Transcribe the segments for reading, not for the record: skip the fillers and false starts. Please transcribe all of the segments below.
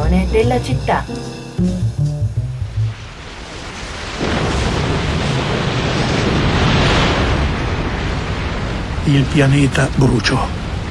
destruzione della città. Il pianeta bruciò.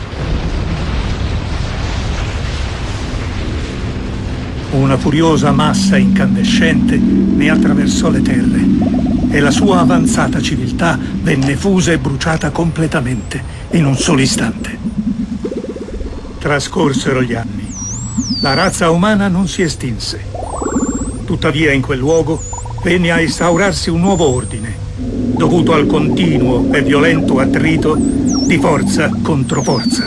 Una furiosa massa incandescente ne attraversò le terre e la sua avanzata civiltà venne fusa e bruciata completamente in un solo istante. Trascorsero gli anni. La razza umana non si estinse. Tuttavia in quel luogo venne a instaurarsi un nuovo ordine, dovuto al continuo e violento attrito di forza contro forza.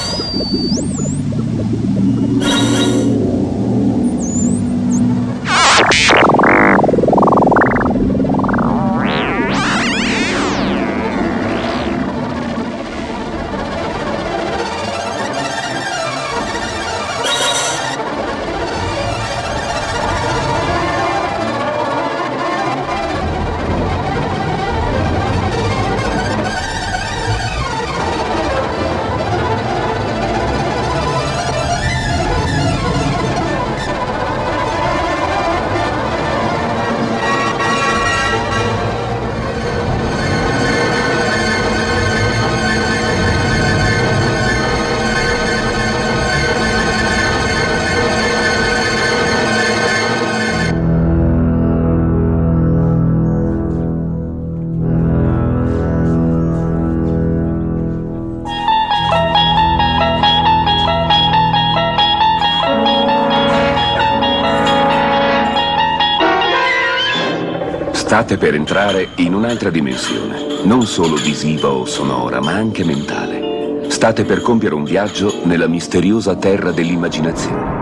State per entrare in un'altra dimensione, non solo visiva o sonora, ma anche mentale. State per compiere un viaggio nella misteriosa terra dell'immaginazione.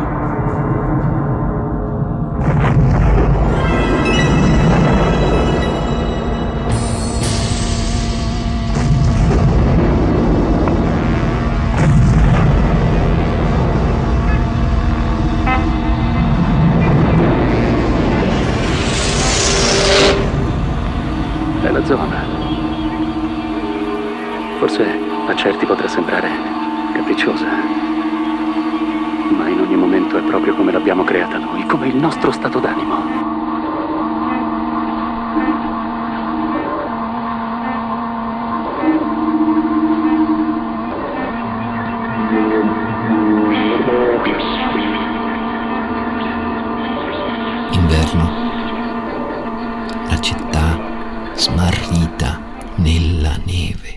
Zona. Forse a certi potrà sembrare capricciosa, ma in ogni momento è proprio come l'abbiamo creata noi, come il nostro stato d'animo. Inverno. La città smarrita nella neve.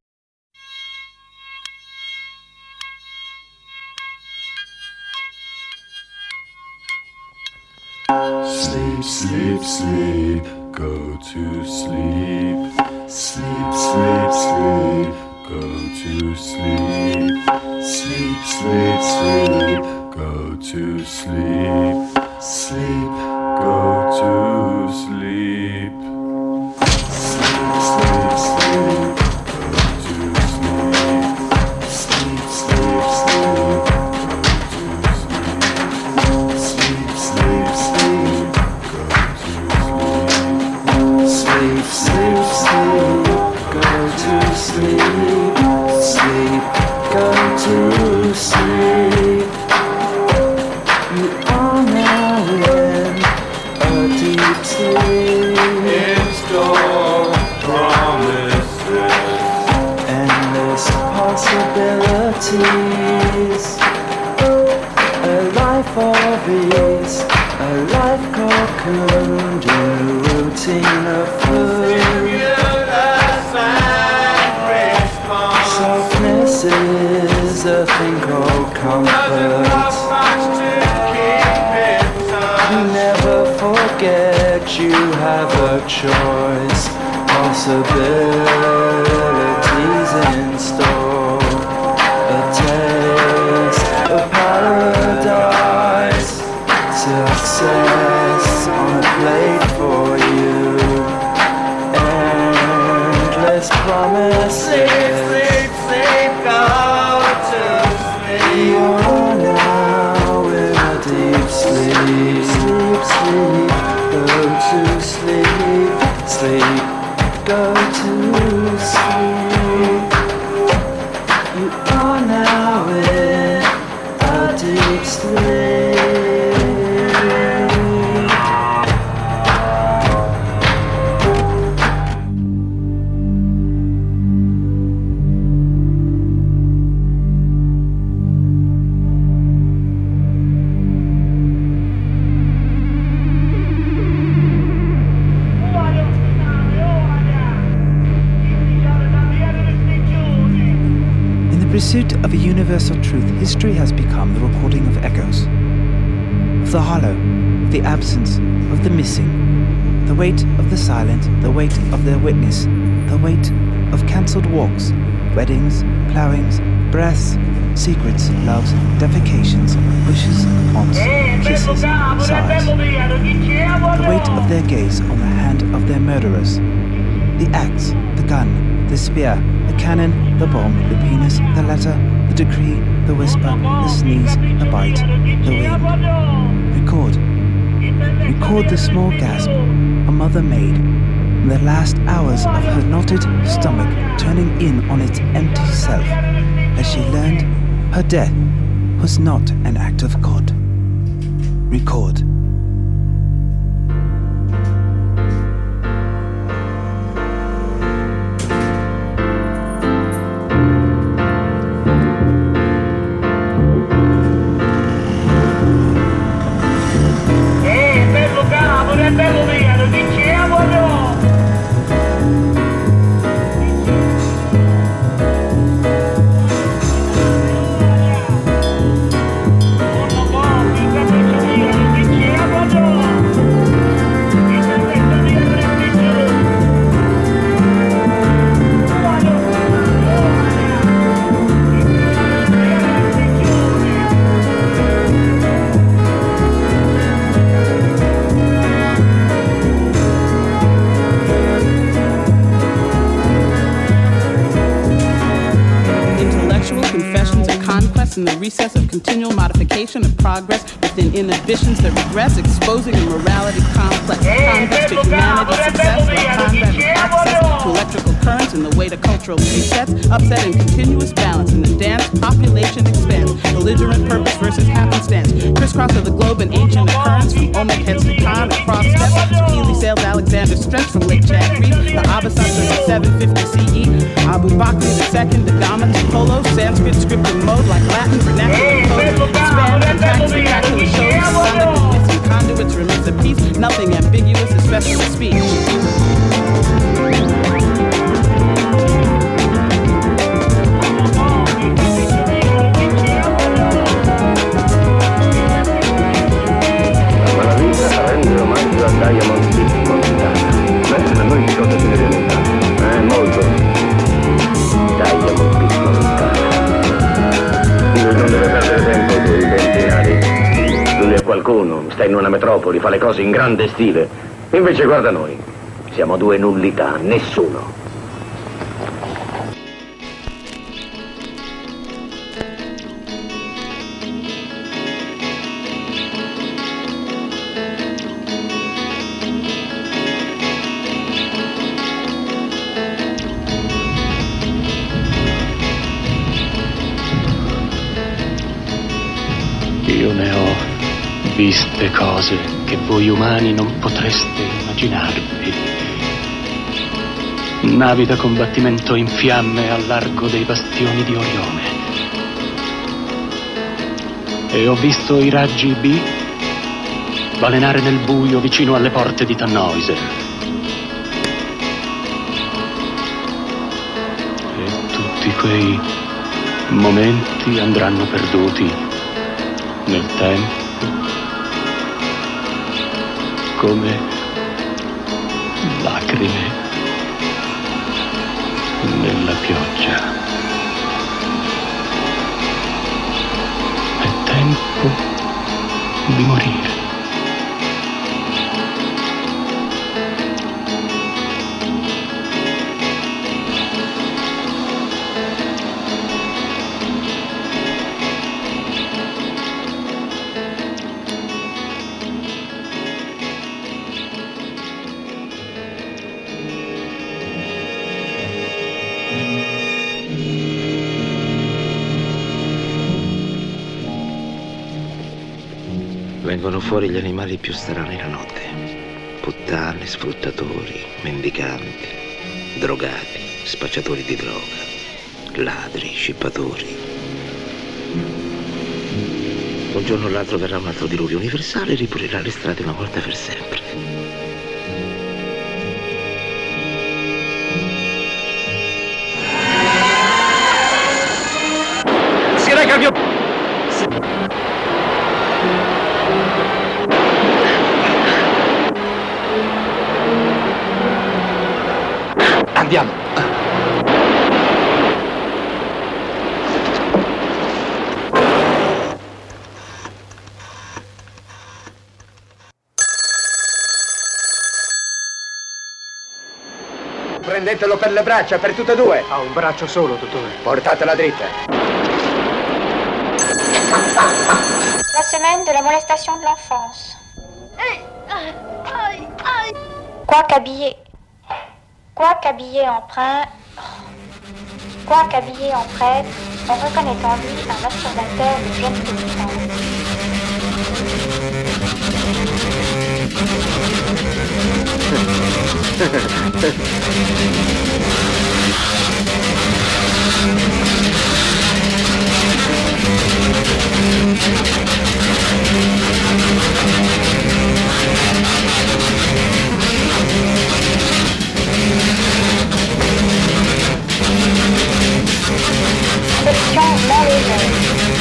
Sleep, sleep, sleep, go to sleep. Sleep, sleep, sleep, go to sleep. Sleep, sleep, sleep, go to sleep. Sleep, go to sleep. Sleep, sleep, sleep, go to sleep. Sleep, sleep, sleep, go to sleep. Sleep, sleep, sleep, go to sleep. Sleep, sleep, sleep, go to sleep. Sleep, go to sleep. You are now in a deep sleep. Install promises, endless possibilities. A life of ease, a life cocooned in a routine of food. Softness is a thing called comfort. Never forget you have a choice, possibilities in store. A taste of paradise, success on a plate for you. Endless promises. Sleep, go to sleep. You're now in a deep sleep. Sleep, sleep, go to sleep. Sleep, go to sleep. You are now in a deep sleep. pursuit of a universal truth, history has become the recording of echoes. Of the hollow, of the absence, of the missing. The weight of the silent, the weight of their witness, the weight of cancelled walks, weddings, ploughings, breaths, secrets, loves, defecations, wishes, haunts, kisses, sighs. The weight of their gaze on the hand of their murderers. The axe, the gun, the spear, the cannon, the bomb, the penis, the letter, the decree, the whisper, the sneeze, the bite, the wind. Record. Record the small gasp a mother made in the last hours of her knotted stomach turning in on its empty self as she learned her death was not an act of God. Record. In the recess of continual modification of progress within inhibitions that regress, exposing a morality complex. Converse to humanity, success, like combat with access to electrical currents in the way to cultural presets, upset in continuous balance in the dance, population expands, belligerent purpose versus happenstance, crisscross of the globe in ancient occurrence, from Olmec heads to Khan, across steps, to Keely sailed Alexander Strength from Lake Chad Creek, the Abbasid in 750 CE, Abu Bakr II, the Gama to Polo, Sanskrit scripted mode like Latin, vernacular code, expand, contract, spectacular shows, sonic missing conduits, remains a piece, nothing ambiguous, especially speech. La vita rende omaggio a Diamond Beach Montana. A noi che cosa ce ne viene in mente? Molto. Diamond Beach Montana. Lui non deve perdere tempo con i benzinari. Lui è qualcuno, sta in una metropoli, fa le cose in grande stile. Invece guarda noi, siamo due nullità, nessuno. Io ne ho viste cose che voi umani non potreste immaginarvi. Navi da combattimento in fiamme al largo dei bastioni di Orione. E ho visto i raggi B balenare nel buio vicino alle porte di Tannhäuser. E tutti quei momenti andranno perduti nel tempo, come lacrime nella pioggia. È tempo di morire. Vengono fuori gli animali più strani la notte. Puttane, sfruttatori, mendicanti, drogati, spacciatori di droga, ladri, scippatori. Un giorno o l'altro verrà un altro diluvio universale e ripulirà le strade una volta per sempre. Andiamo. Prendetelo per le braccia, per tutte e due. Ha un braccio solo, dottore. Portatela dritta. La semaine de la molestation de l'enfance. Quoique habillé en prêtre, on reconnaît en lui un masturbateur de jeune pénitence. Section dans les airs.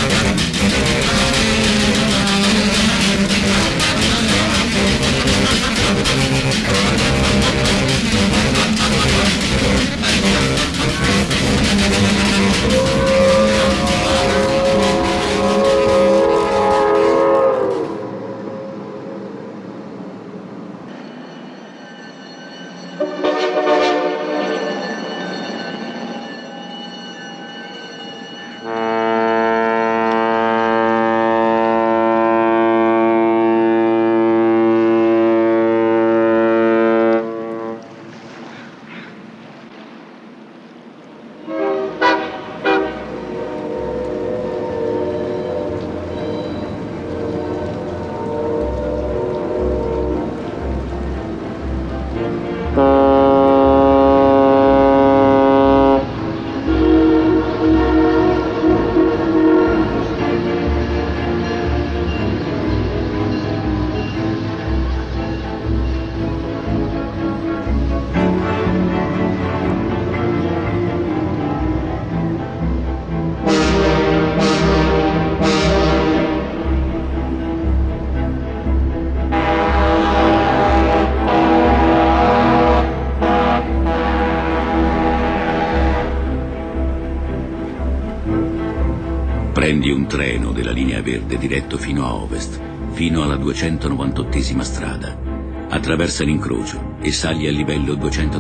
Prendi un treno della linea verde diretto fino a ovest, fino alla 298esima strada. Attraversa l'incrocio e sali al livello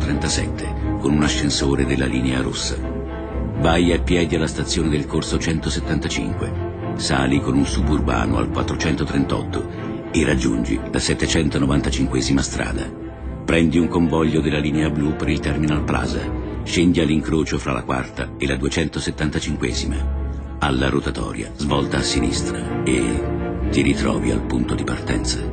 237 con un ascensore della linea rossa. Vai a piedi alla stazione del corso 175, sali con un suburbano al 438 e raggiungi la 795esima strada. Prendi un convoglio della linea blu per il Terminal Plaza, scendi all'incrocio fra la quarta e la 275esima. Alla rotatoria, svolta a sinistra e ti ritrovi al punto di partenza.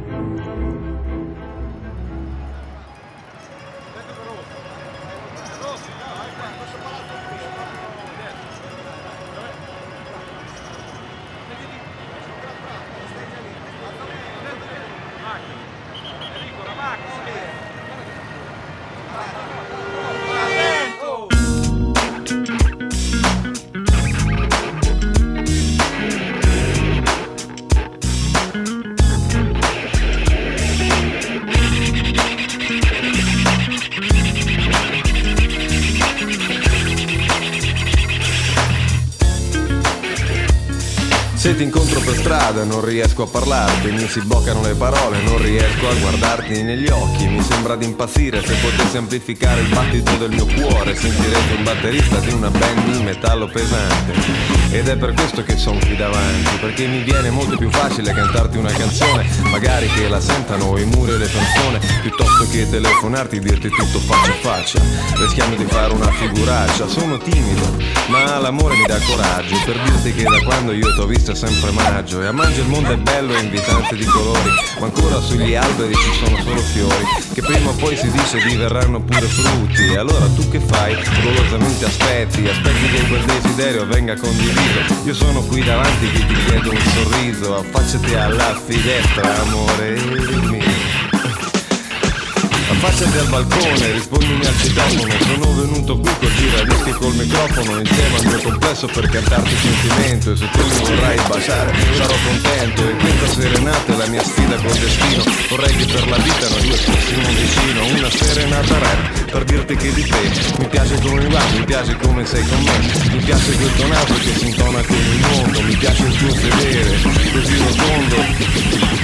Se ti incontro per strada non riesco a parlarti, mi si bloccano le parole, non riesco a guardarti negli occhi. Mi sembra di impazzire, se potessi amplificare il battito del mio cuore sentirete un batterista di una band di metallo pesante. Ed è per questo che sono qui davanti, perché mi viene molto più facile cantarti una canzone, magari che la sentano i muri e le persone, piuttosto che telefonarti e dirti tutto faccia a faccia. Rischiamo di fare una figuraccia, sono timido, ma l'amore mi dà coraggio per dirti che da quando io t'ho visto è sempre maggio, e a maggio il mondo è bello e invitante di colori, ma ancora sugli alberi ci sono solo fiori, che prima o poi si dice diverranno pure frutti. E allora tu che fai? Dolorosamente aspetti che quel desiderio venga condiviso. Io sono qui davanti che ti chiedo un sorriso, affacciati alla finestra, amore mio. Affacciati al balcone, rispondimi al citofono. Sono venuto qui col giradischi col microfono, insieme al mio complesso per cantarti sentimento. E se tu mi vorrai baciare sarò contento. E questa serenata è la mia sfida col destino. Vorrei che per la vita noi due fossimo vicino. Una serenata rap per dirti niente che di te. Mi piace come mi va, mi piace come sei con me. Mi piace questo naso che si intona con il mondo. Mi piace il tuo sedere, così rotondo.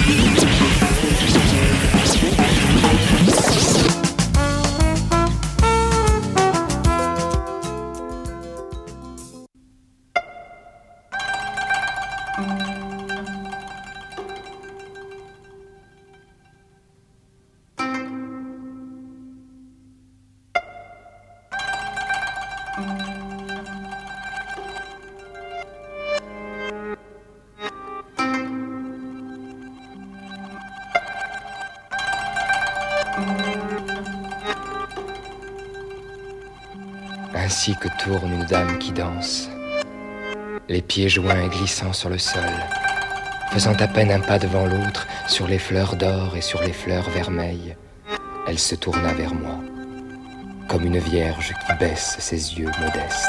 Ainsi que tourne une dame qui danse, les pieds joints et glissant sur le sol, faisant à peine un pas devant l'autre sur les fleurs d'or et sur les fleurs vermeilles, elle se tourna vers moi, comme une vierge qui baisse ses yeux modestes.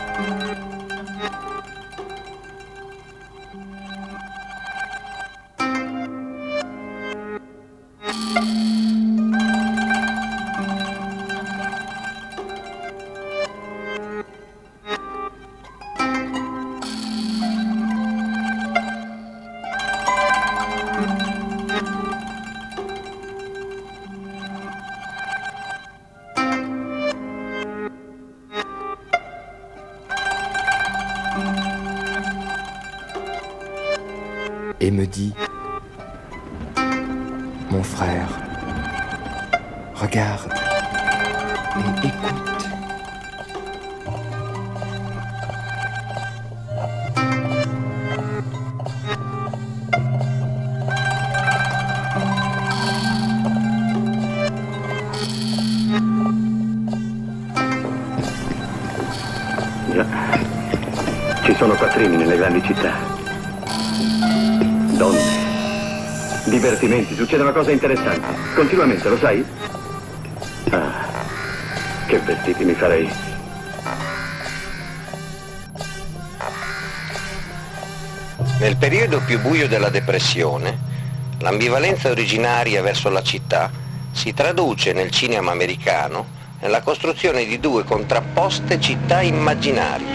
Et me dit, mon frère, regarde et écoute. Già, ci sono quattrini nelle grandi città. Donne, divertimenti, succedono cose interessanti. Continuamente, lo sai? Ah, che vestiti mi farei. Nel periodo più buio della depressione, l'ambivalenza originaria verso la città si traduce nel cinema americano nella costruzione di due contrapposte città immaginarie.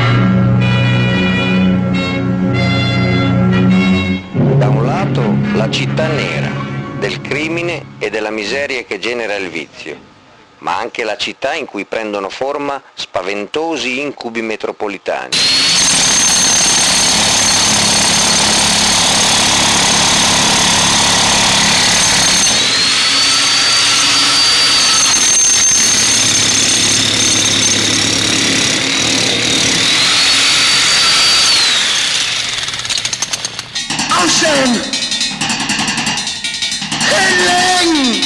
Da un lato la città nera, del crimine e della miseria che genera il vizio, ma anche la città in cui prendono forma spaventosi incubi metropolitani. Helen!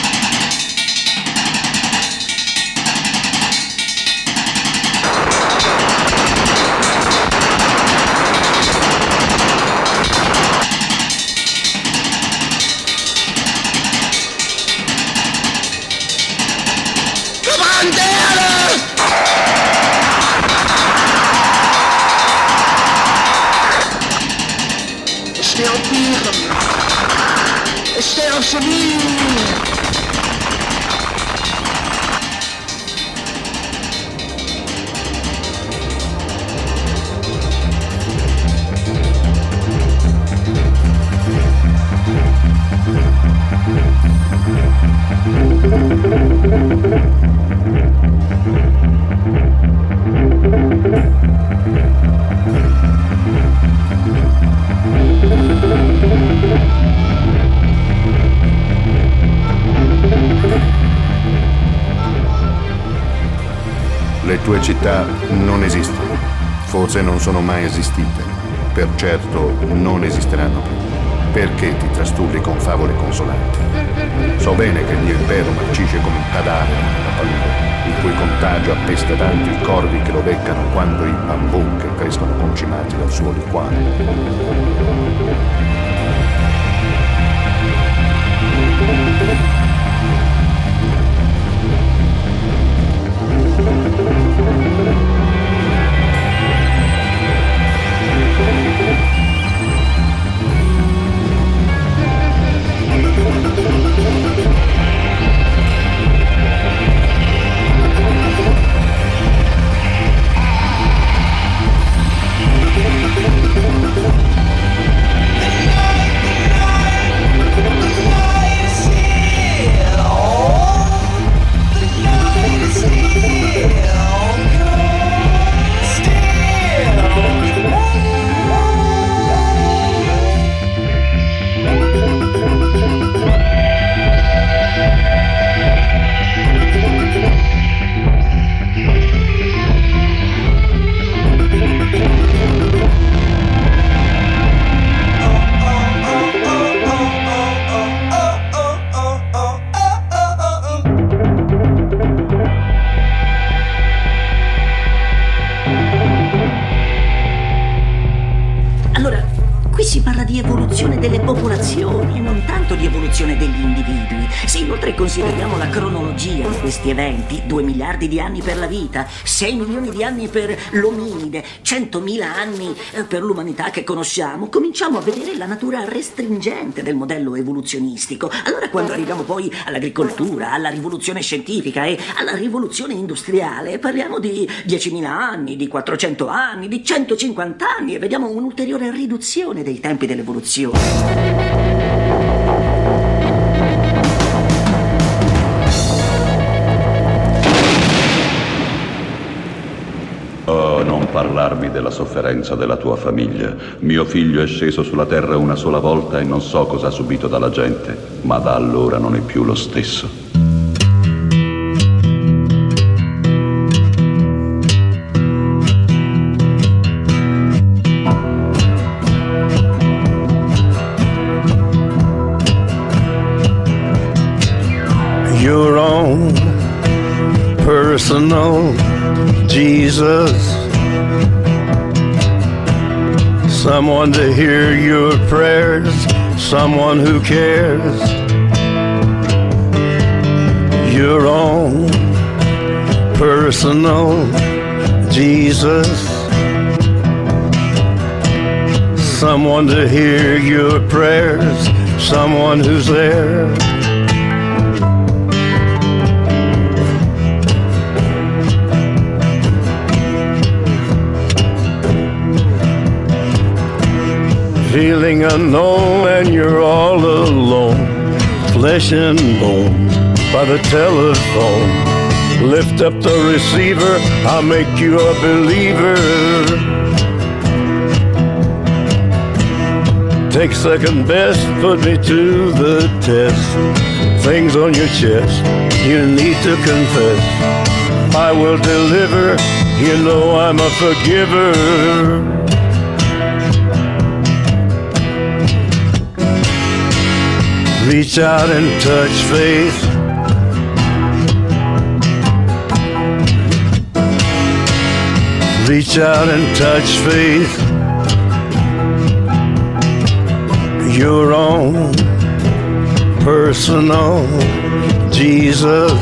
Le tue città non esistono, forse non sono mai esistite, per certo non esisteranno più. Perché ti trastulli con favole consolanti? So bene che il mio impero marcisce come un cadavere nella palude, il cui contagio appesta tanto i corvi che lo beccano quanto i bambù che crescono concimati dal suo liquame. di evoluzione delle popolazioni e non tanto di evoluzione degli individui. Se inoltre consideriamo la cronologia di questi eventi, 2 miliardi di anni per la vita, 6 milioni di anni per l'ominide, 100.000 anni per l'umanità che conosciamo, cominciamo a vedere la natura restringente del modello evoluzionistico. Allora quando arriviamo poi all'agricoltura, alla rivoluzione scientifica e alla rivoluzione industriale, parliamo di 10.000 anni, di 400 anni, di 150 anni e vediamo un'ulteriore riduzione dei tempi dell'evoluzione. Oh, non parlarmi della sofferenza della tua famiglia. Mio figlio è sceso sulla terra una sola volta e non so cosa ha subito dalla gente, ma da allora non è più lo stesso. Your own personal Jesus, someone to hear your prayers, someone who cares. Your own personal Jesus, someone to hear your prayers, someone who's there. Feeling unknown and you're all alone, flesh and bone by the telephone. Lift up the receiver, I'll make you a believer. Take second best, put me to the test. Things on your chest, you need to confess. I will deliver, you know I'm a forgiver. Reach out and touch faith. Reach out and touch faith. Your own personal Jesus.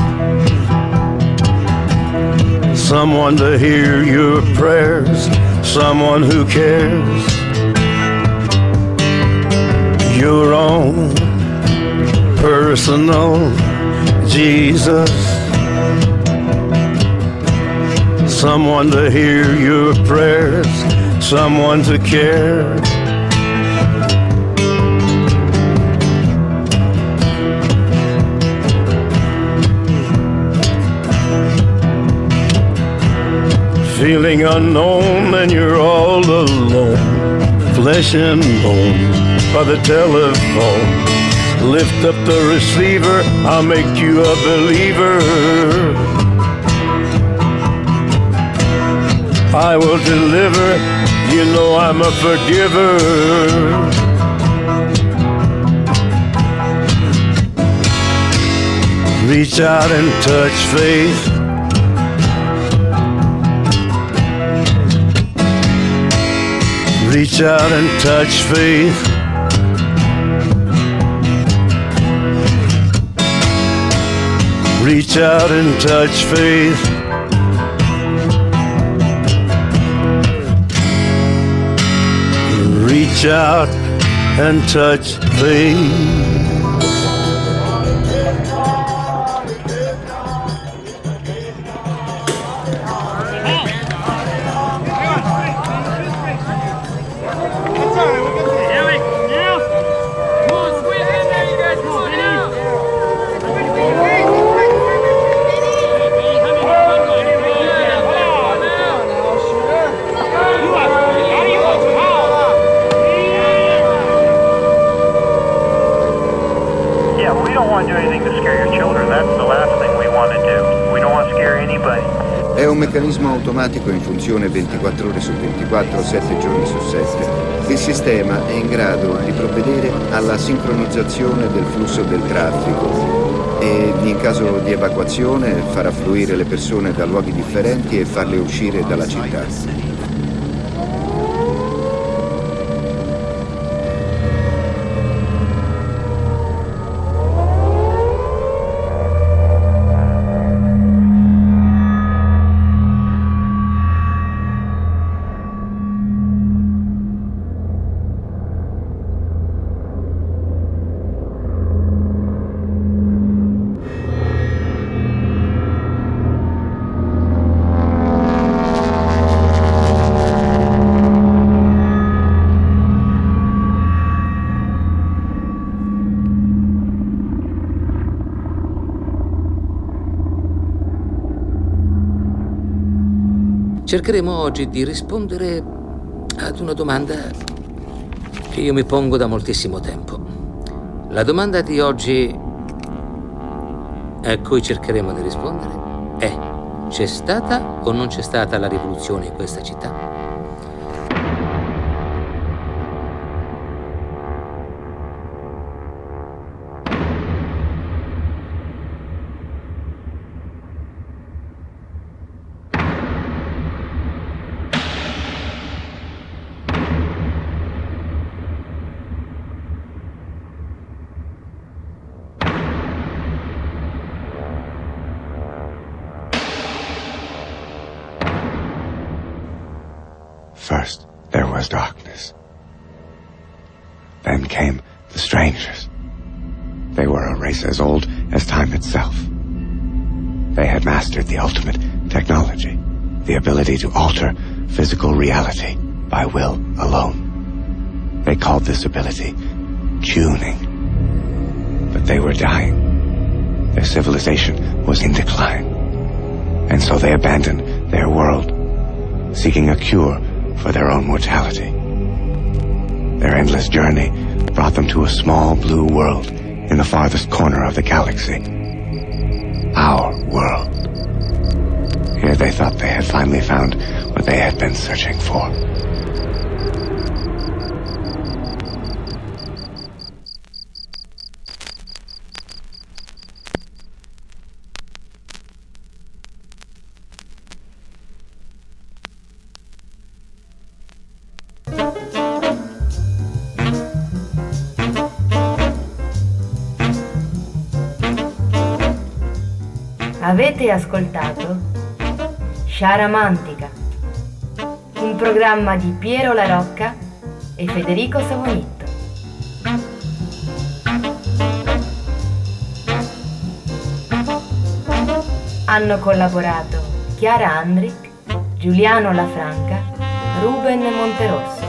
Someone to hear your prayers, someone who cares. Your own personal Jesus, someone to hear your prayers, someone to care. Feeling unknown and you're all alone, flesh and bone by the telephone. Lift up the receiver, I'll make you a believer. I will deliver, you know I'm a forgiver. Reach out and touch faith. Reach out and touch faith. Reach out and touch faith. Reach out and touch faith. È un meccanismo automatico in funzione 24 ore su 24, 7 giorni su 7. Il sistema è in grado di provvedere alla sincronizzazione del flusso del traffico e, in caso di evacuazione, far affluire le persone da luoghi differenti e farle uscire dalla città. Cercheremo oggi di rispondere ad una domanda che io mi pongo da moltissimo tempo. La domanda di oggi a cui cercheremo di rispondere è: c'è stata o non c'è stata la rivoluzione in questa città? First, there was darkness. Then came the strangers. They were a race as old as time itself. They had mastered the ultimate technology, the ability to alter physical reality by will alone. They called this ability tuning. But they were dying. Their civilization was in decline. And so they abandoned their world, seeking a cure for their own mortality. Their endless journey brought them to a small blue world in the farthest corner of the galaxy. Our world. Here they thought they had finally found what they had been searching for. Avete ascoltato Sciaramantica, un programma di Piero La Rocca e Federico Savonitto. Hanno collaborato Chiara Andric, Giuliano Lafranca, Ruben Monterosso.